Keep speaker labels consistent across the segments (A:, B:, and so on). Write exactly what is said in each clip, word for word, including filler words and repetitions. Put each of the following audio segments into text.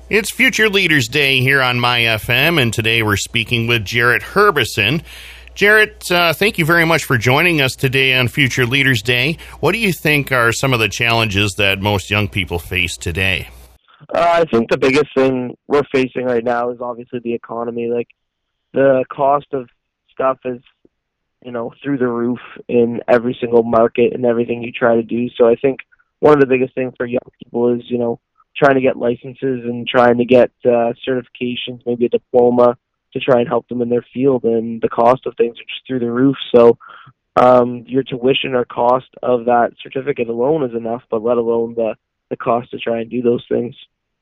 A: It's Future Leaders Day here on My F M, and today we're speaking with Jarrett Herbison. Jarrett, uh, thank you very much for joining us today on Future Leaders Day. What do you think are some of the challenges that most young people face today?
B: Uh, I think the biggest thing we're facing right now is obviously the economy. Like, the cost of stuff is, you know, through the roof in every single market and everything you try to do. So I think one of the biggest things for young people is, you know, trying to get licenses and trying to get uh, certifications, maybe a diploma to try and help them in their field. And the cost of things are just through the roof. So um, your tuition or cost of that certificate alone is enough, but let alone the, the cost to try and do those things.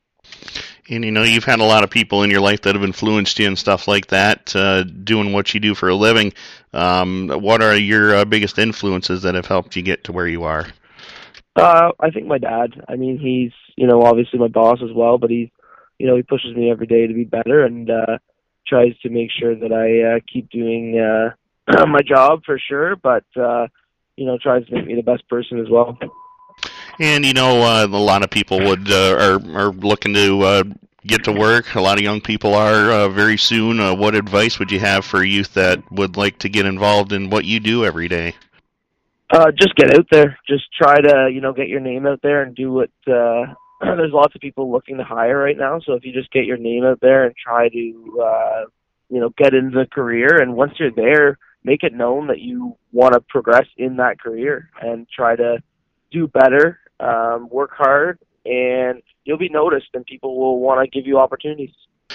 A: And, you know, you've had a lot of people in your life that have influenced you and stuff like that, uh, doing what you do for a living. Um, what are your uh, biggest influences that have helped you get to where you are?
B: Uh, I think my dad. I mean, he's, you know, obviously my boss as well, but he, you know, he pushes me every day to be better and uh, tries to make sure that I uh, keep doing uh, my job for sure, but, uh, you know, tries to make me the best person as well.
A: And, you know, uh, a lot of people would uh, are, are looking to uh, get to work. A lot of young people are uh, very soon. Uh, what advice would you have for youth that would like to get involved in what you do every day?
B: Uh, just get out there. Just try to, you know, get your name out there and do what, uh, there's lots of people looking to hire right now. So if you just get your name out there and try to, uh, you know, get into the career, and once you're there, make it known that you want to progress in that career and try to do better, um, work hard, and you'll be noticed and people will want to give you opportunities.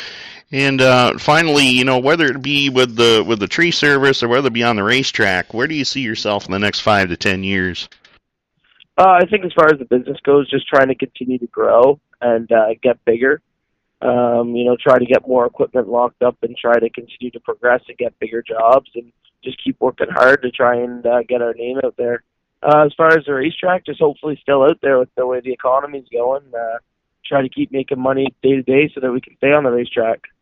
A: And uh, finally, you know, whether it be with the with the tree service or whether it be on the racetrack, where do you see yourself in the next five to ten years?
B: Uh, I think as far as the business goes, just trying to continue to grow and uh, get bigger. Um, you know, try to get more equipment locked up and try to continue to progress and get bigger jobs and just keep working hard to try and uh, get our name out there. Uh, as far as the racetrack, just hopefully still out there with the way the economy's going. Uh, try to keep making money day to day so that we can stay on the racetrack.